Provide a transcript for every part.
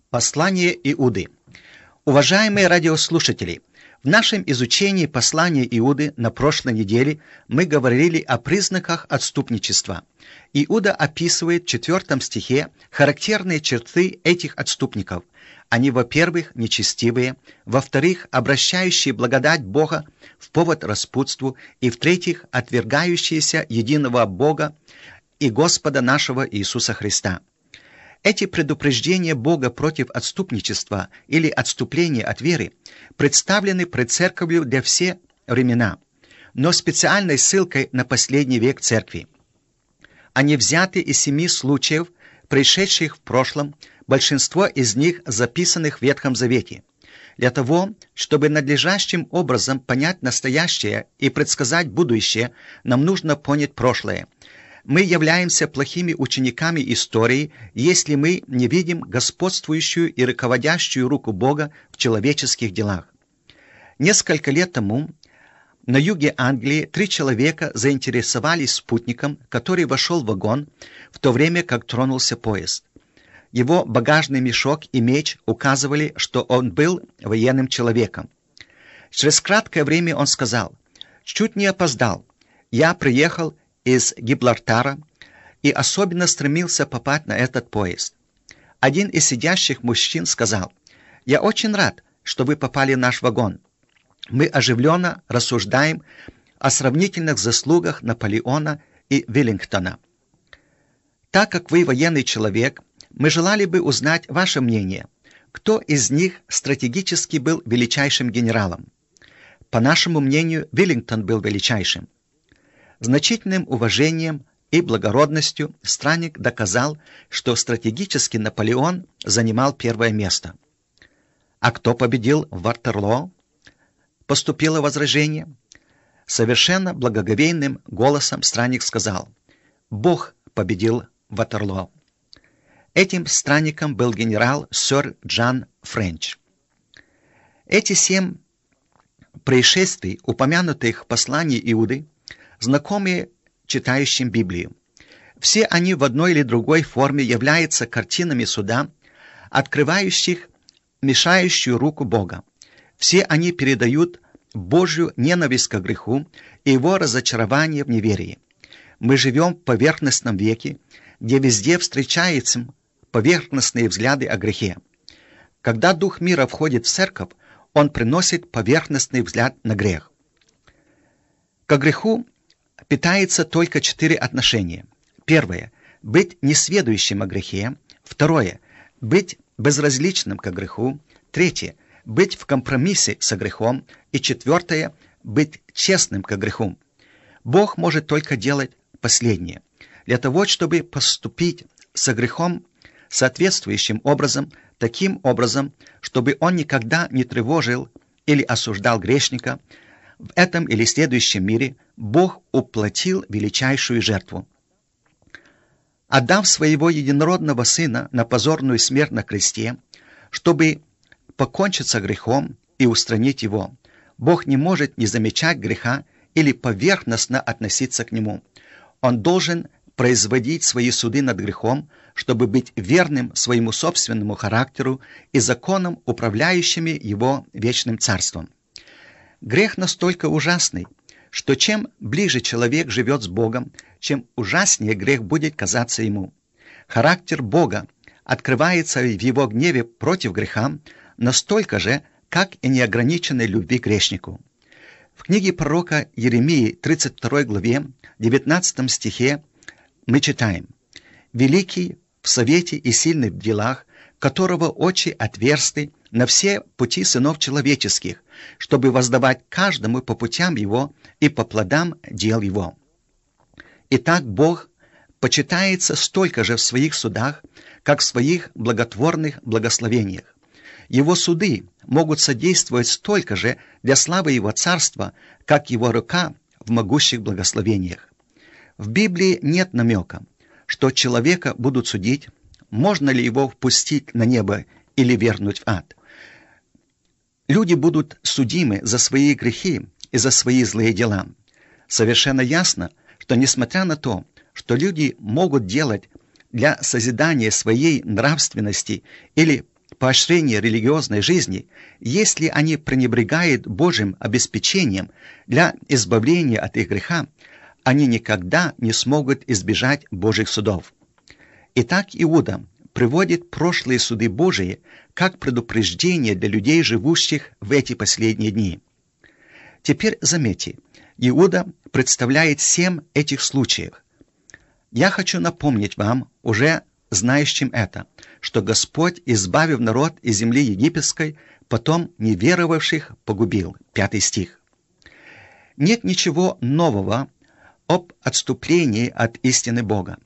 Послание Иуды. Уважаемые радиослушатели, в нашем изучении послания Иуды на прошлой неделе мы говорили о признаках отступничества. Иуда описывает в 4 стихе характерные черты этих отступников. Они, во-первых, нечестивые, во-вторых, обращающие благодать Бога в повод распутству, и, в-третьих, отвергающиеся единого Бога и Господа нашего Иисуса Христа. Эти предупреждения Бога против отступничества или отступления от веры представлены пред Церковью для все времена, но специальной ссылкой на последний век Церкви. Они взяты из 7 случаев, происшедших в прошлом, большинство из них записанных в Ветхом Завете. Для того, чтобы надлежащим образом понять настоящее и предсказать будущее, нам нужно понять прошлое. Мы являемся плохими учениками истории, если мы не видим господствующую и руководящую руку Бога в человеческих делах. Несколько лет тому на юге Англии 3 человека заинтересовались спутником, который вошел в вагон, в то время как тронулся поезд. Его багажный мешок и меч указывали, что он был военным человеком. Через краткое время он сказал: «Чуть не опоздал. Я приехал из Гибралтара и особенно стремился попасть на этот поезд». Один из сидящих мужчин сказал: «Я очень рад, что вы попали в наш вагон. Мы оживленно рассуждаем о сравнительных заслугах Наполеона и Веллингтона. Так как вы военный человек, мы желали бы узнать ваше мнение. Кто из них стратегически был величайшим генералом? По нашему мнению, Веллингтон был величайшим». Значительным уважением и благородностью странник доказал, что стратегически Наполеон занимал первое место. «А кто победил в Ватерлоо?» Поступило возражение. Совершенно благоговейным голосом странник сказал: «Бог победил в Ватерлоо». Этим странником был генерал сэр Джон Френч. Эти 7 происшествий, упомянутых в послании Иуды, знакомые читающим Библию. Все они в одной или другой форме являются картинами суда, открывающих мешающую руку Бога. Все они передают Божью ненависть к греху и его разочарование в неверии. Мы живем в поверхностном веке, где везде встречаются поверхностные взгляды о грехе. Когда Дух мира входит в церковь, он приносит поверхностный взгляд на грех. К греху питается только 4 отношения. Первое – быть несведущим о грехе. Второе – быть безразличным к греху. Третье – быть в компромиссе со грехом. И четвертое – быть честным к греху. Бог может только делать последнее. Для того, чтобы поступить со грехом соответствующим образом, таким образом, чтобы он никогда не тревожил или осуждал грешника, в этом или следующем мире Бог уплатил величайшую жертву. Отдав своего единородного Сына на позорную смерть на кресте, чтобы покончить со грехом и устранить его, Бог не может не замечать греха или поверхностно относиться к нему. Он должен производить свои суды над грехом, чтобы быть верным своему собственному характеру и законам, управляющими его вечным царством. Грех настолько ужасный, что чем ближе человек живет с Богом, чем ужаснее грех будет казаться ему. Характер Бога открывается в его гневе против греха настолько же, как и неограниченной любви к грешнику. В книге пророка Иеремии, 32 главе, 19 стихе мы читаем: «Великий в совете и сильный в делах, которого очи отверсты на все пути сынов человеческих, чтобы воздавать каждому по путям его и по плодам дел его». Итак, Бог почитается столько же в своих судах, как в своих благотворных благословениях. Его суды могут содействовать столько же для славы его царства, как его рука в могущих благословениях. В Библии нет намека, что человека будут судить, можно ли его впустить на небо или вернуть в ад. Люди будут судимы за свои грехи и за свои злые дела. Совершенно ясно, что несмотря на то, что люди могут делать для созидания своей нравственности или поощрения религиозной жизни, если они пренебрегают Божьим обеспечением для избавления от их греха, они никогда не смогут избежать Божьих судов. Итак, Иуда приводит прошлые суды Божии как предупреждение для людей, живущих в эти последние дни. Теперь заметьте, Иуда представляет 7 этих случаев. Я хочу напомнить вам, уже знающим это, что Господь, избавив народ из земли египетской, потом неверовавших погубил. 5 стих. Нет ничего нового об отступлении от истины Бога.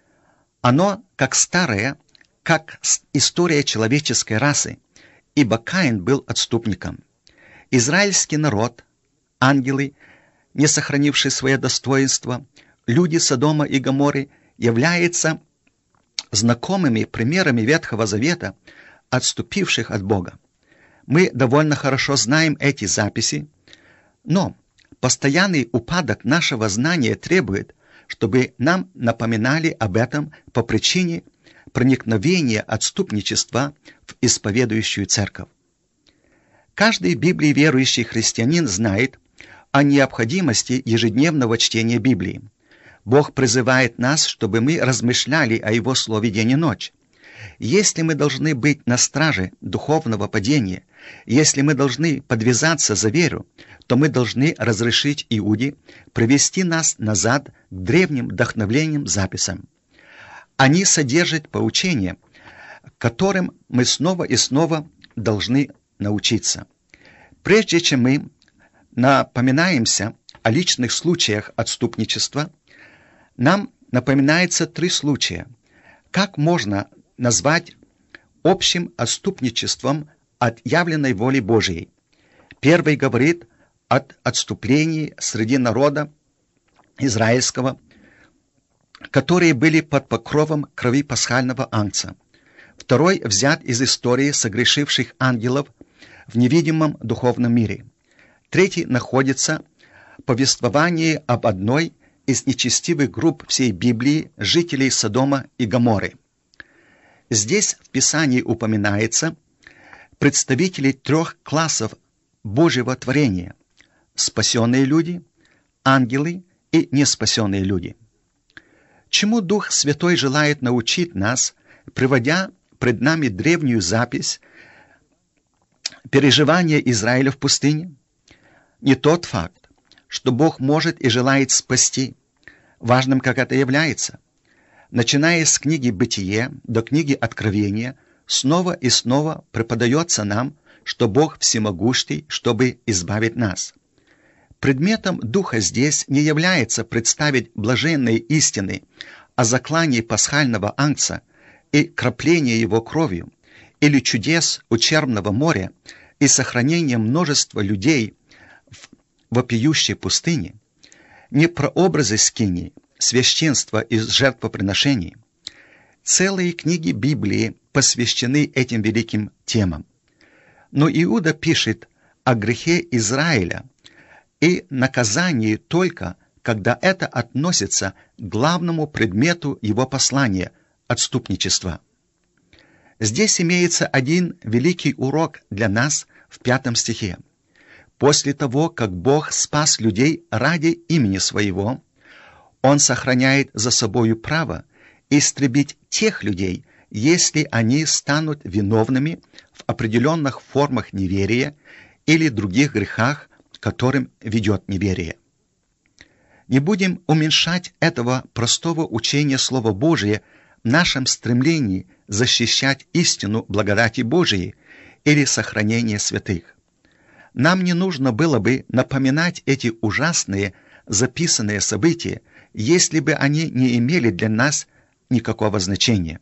Оно как старое, как история человеческой расы, ибо Каин был отступником. Израильский народ, ангелы, не сохранившие свое достоинство, люди Содома и Гоморры являются знакомыми примерами Ветхого Завета, отступивших от Бога. Мы довольно хорошо знаем эти записи, но постоянный упадок нашего знания требует, чтобы нам напоминали об этом по причине проникновения отступничества в исповедующую церковь. Каждый в Библии верующий христианин знает о необходимости ежедневного чтения Библии. Бог призывает нас, чтобы мы размышляли о Его Слове день и ночь. Если мы должны быть на страже духовного падения, если мы должны подвязаться за веру, то мы должны разрешить Иуде привести нас назад к древним вдохновленным записям. Они содержат поучения, которым мы снова и снова должны научиться. Прежде чем мы напоминаемся о личных случаях отступничества, нам напоминается 3 случая. Как можно назвать общим отступничеством от явленной воли Божией? Первый говорит от отступлений среди народа израильского, которые были под покровом крови пасхального агнца. Второй взят из истории согрешивших ангелов в невидимом духовном мире. Третий находится в повествовании об одной из нечестивых групп всей Библии, жителей Содома и Гоморры. Здесь в Писании упоминается представители 3 классов Божьего творения: спасенные люди, ангелы и неспасенные люди. Чему Дух Святой желает научить нас, приводя пред нами древнюю запись переживания Израиля в пустыне? Не тот факт, что Бог может и желает спасти, важным как это является. Начиная с книги «Бытие» до книги «Откровения», снова и снова преподается нам, что Бог всемогущий, чтобы избавить нас. Предметом Духа здесь не является представить блаженные истины о заклании пасхального агнца и краплении его кровью, или чудес ущербного моря и сохранения множества людей в вопиющей пустыне, не прообразы скинии, священства и жертвоприношений. Целые книги Библии посвящены этим великим темам. Но Иуда пишет о грехе Израиля и наказании только, когда это относится к главному предмету его послания – отступничества. Здесь имеется один великий урок для нас в 5 стихе. После того, как Бог спас людей ради имени Своего, Он сохраняет за собою право истребить тех людей, если они станут виновными в определенных формах неверия или других грехах, к которым ведет неверие. Не будем уменьшать этого простого учения Слова Божия в нашем стремлении защищать истину благодати Божией или сохранение святых. Нам не нужно было бы напоминать эти ужасные записанные события, если бы они не имели для нас никакого значения.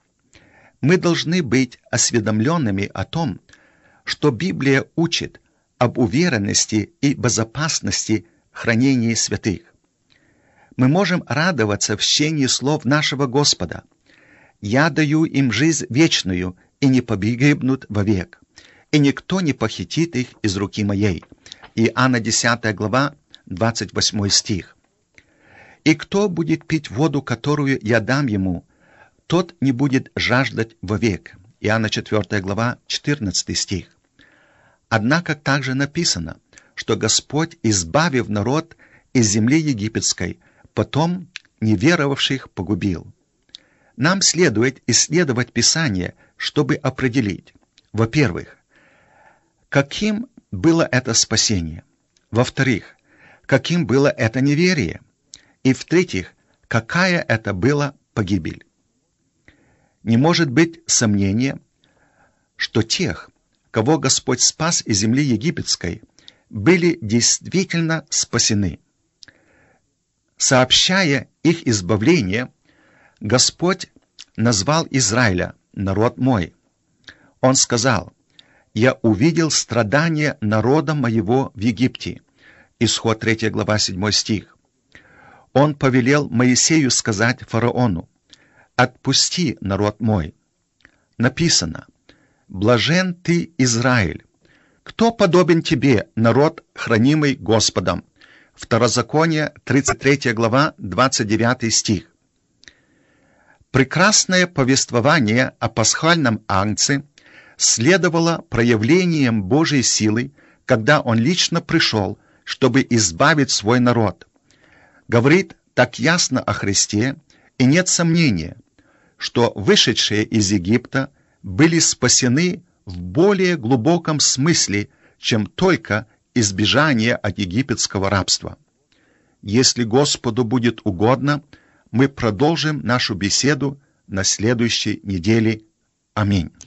Мы должны быть осведомленными о том, что Библия учит об уверенности и безопасности хранения святых. Мы можем радоваться в чтении слов нашего Господа: «Я даю им жизнь вечную, и не погибнут вовек, и никто не похитит их из руки моей». Иоанна 10 глава, 28 стих. «И кто будет пить воду, которую я дам ему, тот не будет жаждать вовек». Иоанна 4 глава, 14 стих. Однако также написано, что Господь, избавив народ из земли египетской, потом неверовавших погубил. Нам следует исследовать Писание, чтобы определить, во-первых, каким было это спасение, во-вторых, каким было это неверие, и в-третьих, какая это была погибель. Не может быть сомнения, что тех, кого Господь спас из земли египетской, были действительно спасены. Сообщая их избавление, Господь назвал Израиля «народ мой». Он сказал: «Я увидел страдания народа моего в Египте». Исход 3 глава 7 стих. Он повелел Моисею сказать фараону: «Отпусти народ мой». Написано: «Блажен ты, Израиль! Кто подобен тебе, народ, хранимый Господом?» Второзаконие, 33 глава, 29 стих. Прекрасное повествование о пасхальном агнце следовало проявлением Божьей силы, когда Он лично пришел, чтобы избавить свой народ. Говорит так ясно о Христе, и нет сомнения, что вышедшие из Египта были спасены в более глубоком смысле, чем только избежание от египетского рабства. Если Господу будет угодно, мы продолжим нашу беседу на следующей неделе. Аминь.